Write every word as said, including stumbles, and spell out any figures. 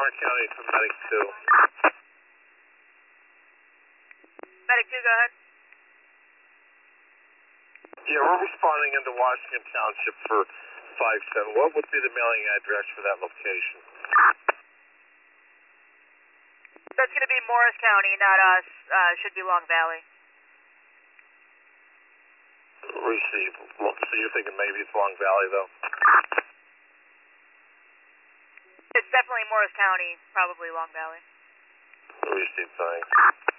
Clark County for Medic two. Medic two, go ahead. Yeah, we're responding into Washington Township for five seven. What would be the mailing address for that location? That's going to be Morris County, not us. Uh, should be Long Valley. Receive. So you're thinking maybe it's Long Valley, though? It's definitely Morris County, probably Long Valley. Receive, thanks.